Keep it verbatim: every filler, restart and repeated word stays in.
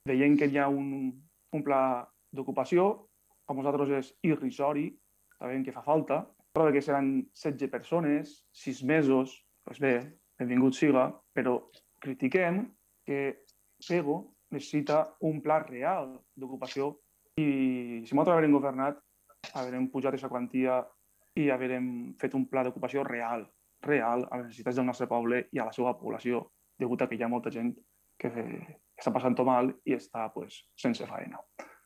veient que hi ha un, un pla d'ocupació, per nosaltres és irrisori, sabem que fa falta, però que seran setze persones, sis mesos, doncs bé, benvingut siga, però critiquem que Pego necessita un pla real d'ocupació i si nosaltres haguem governat, haurem pujat aquesta quantia i haurem fet un pla d'ocupació real, real a les necessitats del nostre poble i a la seva població, degut a que hi ha molta gent que està passant mal i està pues, sense feina.